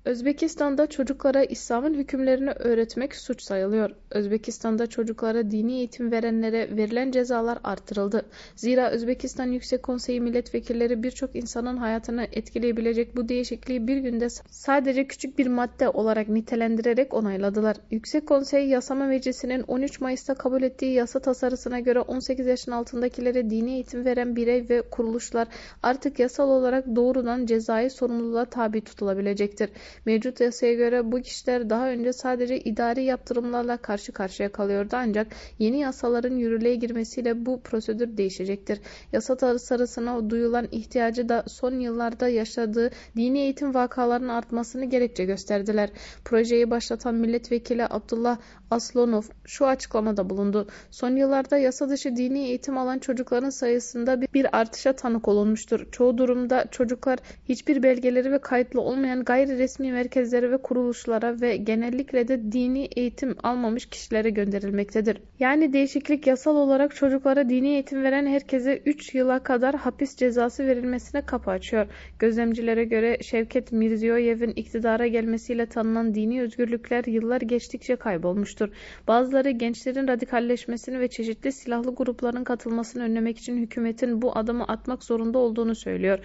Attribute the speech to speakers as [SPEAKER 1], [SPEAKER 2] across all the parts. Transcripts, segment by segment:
[SPEAKER 1] Özbekistan'da çocuklara İslam'ın hükümlerini öğretmek suç sayılıyor. Özbekistan'da çocuklara dini eğitim verenlere verilen cezalar artırıldı. Zira Özbekistan Yüksek Konseyi milletvekilleri birçok insanın hayatını etkileyebilecek bu değişikliği bir günde sadece küçük bir madde olarak nitelendirerek onayladılar. Yüksek Konsey Yasama Meclisi'nin 13 Mayıs'ta kabul ettiği yasa tasarısına göre 18 yaşın altındakilere dini eğitim veren birey ve kuruluşlar artık yasal olarak doğrudan cezai sorumluluğa tabi tutulabilecektir. Mevcut yasaya göre bu kişiler daha önce sadece idari yaptırımlarla karşı karşıya kalıyordu ancak yeni yasaların yürürlüğe girmesiyle bu prosedür değişecektir. Yasa tasarısına duyulan ihtiyacı da son yıllarda yaşadığı dini eğitim vakalarının artmasını gerekçe gösterdiler. Projeyi başlatan milletvekili Abdullah Aslonov şu açıklamada bulundu. Son yıllarda yasa dışı dini eğitim alan çocukların sayısında bir artışa tanık olunmuştur. Çoğu durumda çocuklar hiçbir belgeleri ve kayıtlı olmayan gayri resmi merkezlere ve kuruluşlara ve genellikle de dini eğitim almamış kişilere gönderilmektedir. Yani değişiklik yasal olarak çocuklara dini eğitim veren herkese 3 yıla kadar hapis cezası verilmesine kapı açıyor. Gözlemcilere göre Şevket Mirziyoyev'in iktidara gelmesiyle tanınan dini özgürlükler yıllar geçtikçe kaybolmuştur. Bazıları gençlerin radikalleşmesini ve çeşitli silahlı grupların katılmasını önlemek için hükümetin bu adımı atmak zorunda olduğunu söylüyor.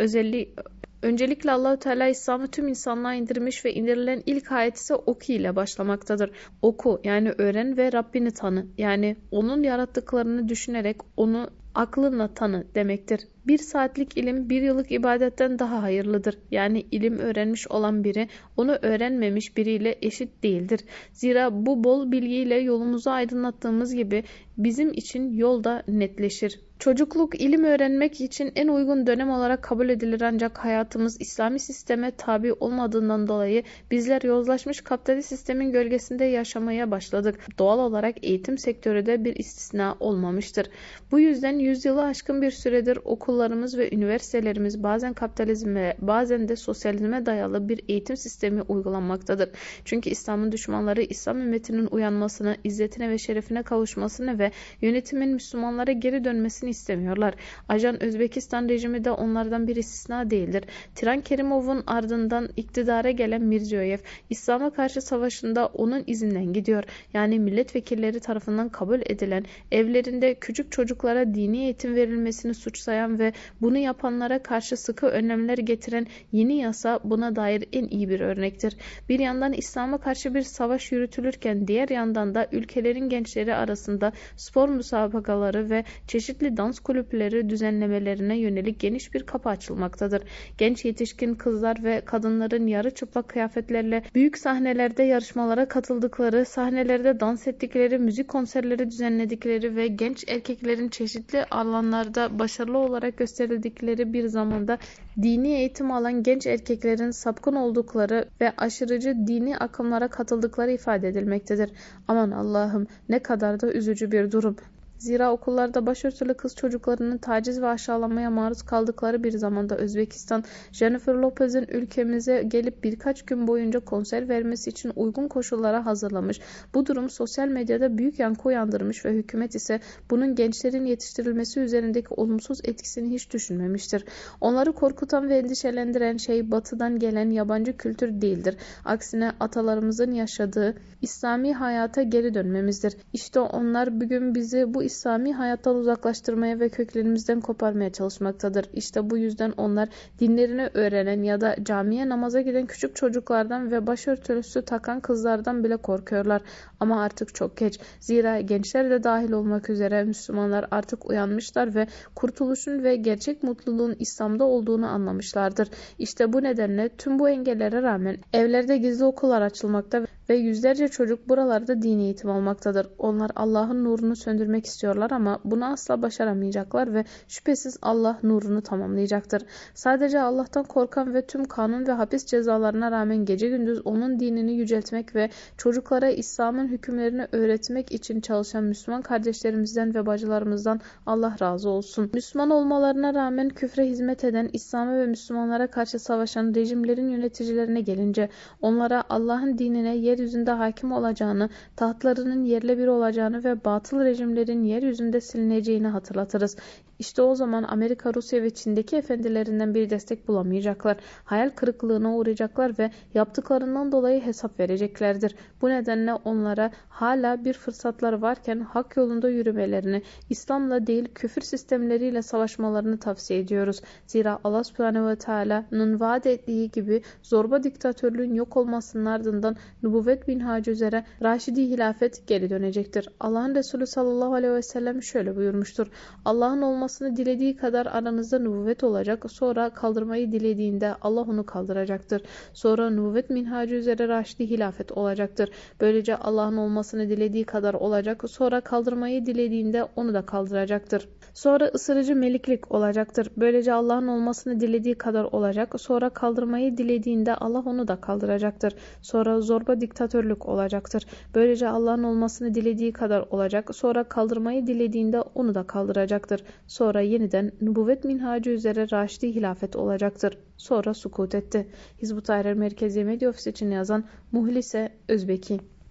[SPEAKER 1] Öncelikle Allahü Teala İslam'ı tüm insanlığa indirmiş ve indirilen ilk ayet ise oku ile başlamaktadır. Oku yani öğren ve Rabbini tanı. Yani onun yarattıklarını düşünerek onu aklınla tanı demektir. 1 saatlik ilim 1 yıllık ibadetten daha hayırlıdır. Yani ilim öğrenmiş olan biri onu öğrenmemiş biriyle eşit değildir. Zira bu bol bilgiyle yolumuzu aydınlattığımız gibi bizim için yol da netleşir. Çocukluk ilim öğrenmek için en uygun dönem olarak kabul edilir ancak hayatımız İslami sisteme tabi olmadığından dolayı bizler yozlaşmış kapitalist sistemin gölgesinde yaşamaya başladık. Doğal olarak eğitim sektörü de bir istisna olmamıştır. Bu yüzden yüzyılı aşkın bir süredir okullarımız ve üniversitelerimiz bazen kapitalizme bazen de sosyalizme dayalı bir eğitim sistemi uygulanmaktadır. Çünkü İslam'ın düşmanları İslam ümmetinin uyanmasını, izzetine ve şerefine kavuşmasını ve yönetimin Müslümanlara geri dönmesini istemiyorlar. Ajan Özbekistan rejimi de onlardan bir istisna değildir. Tiran Kerimov'un ardından iktidara gelen Mirziyoyev, İslam'a karşı savaşında onun izinden gidiyor. Yani milletvekilleri tarafından kabul edilen, evlerinde küçük çocuklara dini eğitim verilmesini suçlayan ve bunu yapanlara karşı sıkı önlemler getiren yeni yasa buna dair en iyi bir örnektir. Bir yandan İslam'a karşı bir savaş yürütülürken diğer yandan da ülkelerin gençleri arasında spor müsabakaları ve çeşitli dans kulüpleri düzenlemelerine yönelik geniş bir kapı açılmaktadır. Genç yetişkin kızlar ve kadınların yarı çıplak kıyafetlerle büyük sahnelerde yarışmalara katıldıkları, sahnelerde dans ettikleri, müzik konserleri düzenledikleri ve genç erkeklerin çeşitli alanlarda başarılı olarak gösterildikleri bir zamanda dini eğitim alan genç erkeklerin sapkın oldukları ve aşırıcı dini akımlara katıldıkları ifade edilmektedir. Aman Allah'ım, ne kadar da üzücü bir durum. Zira okullarda başörtülü kız çocuklarının taciz ve aşağılamaya maruz kaldıkları bir zamanda Özbekistan, Jennifer Lopez'in ülkemize gelip birkaç gün boyunca konser vermesi için uygun koşullara hazırlamış. Bu durum sosyal medyada büyük yankı uyandırmış ve hükümet ise bunun gençlerin yetiştirilmesi üzerindeki olumsuz etkisini hiç düşünmemiştir. Onları korkutan ve endişelendiren şey batıdan gelen yabancı kültür değildir. Aksine atalarımızın yaşadığı İslami hayata geri dönmemizdir. İşte onlar bugün bizi bu İslami hayattan uzaklaştırmaya ve köklerimizden koparmaya çalışmaktadır. İşte bu yüzden onlar dinlerini öğrenen ya da camiye namaza giden küçük çocuklardan ve başörtüsü takan kızlardan bile korkuyorlar. Ama artık çok geç. Zira gençler de dahil olmak üzere Müslümanlar artık uyanmışlar ve kurtuluşun ve gerçek mutluluğun İslam'da olduğunu anlamışlardır. İşte bu nedenle tüm bu engellere rağmen evlerde gizli okullar açılmakta ve yüzlerce çocuk buralarda dini eğitim almaktadır. Onlar Allah'ın nurunu söndürmek istiyorlar ama bunu asla başaramayacaklar ve şüphesiz Allah nurunu tamamlayacaktır. Sadece Allah'tan korkan ve tüm kanun ve hapis cezalarına rağmen gece gündüz onun dinini yüceltmek ve çocuklara İslam'ın hükümlerini öğretmek için çalışan Müslüman kardeşlerimizden ve bacılarımızdan Allah razı olsun. Müslüman olmalarına rağmen küfre hizmet eden, İslam'a ve Müslümanlara karşı savaşan rejimlerin yöneticilerine gelince onlara Allah'ın dinine yeryüzünde hakim olacağını, tahtlarının yerle bir olacağını ve batıl rejimlerin yeryüzünde silineceğini hatırlatırız. İşte o zaman Amerika, Rusya ve Çin'deki efendilerinden bir destek bulamayacaklar. Hayal kırıklığına uğrayacaklar ve yaptıklarından dolayı hesap vereceklerdir. Bu nedenle onlara hala bir fırsatlar varken hak yolunda yürümelerini, İslam'la değil küfür sistemleriyle savaşmalarını tavsiye ediyoruz. Zira Allah Subhanahu ve Teala'nın vaat ettiği gibi zorba diktatörlüğün yok olmasının ardından nübüvvet minhacı üzere Raşidi hilafet geri dönecektir. Allah'ın Resulü sallallahu aleyhi ve sellem şöyle buyurmuştur. Allah'ın olmasını dilediği kadar aranızda nübüvvet olacak. Sonra kaldırmayı dilediğinde Allah onu kaldıracaktır. Sonra nübüvvet minhacı üzere Raşidi hilafet olacaktır. Böylece Allah'ın olmasını dilediği kadar olacak. Sonra kaldırmayı dilediğinde onu da kaldıracaktır. Sonra ısırıcı meliklik olacaktır. Böylece Allah'ın olmasını dilediği kadar olacak. Sonra kaldırmayı dilediğinde Allah onu da kaldıracaktır. Sonra zorba diktatörlük olacaktır. Böylece Allah'ın olmasını dilediği kadar olacak. Sonra kaldırmayı dilediğinde onu da kaldıracaktır. Sonra yeniden nübüvvet minhacı üzere Raşidi hilafet olacaktır. Sonra sukut etti. Hizb-ut Tahrir Merkezi Medya Ofisi için yazan Muhlise Özbeki.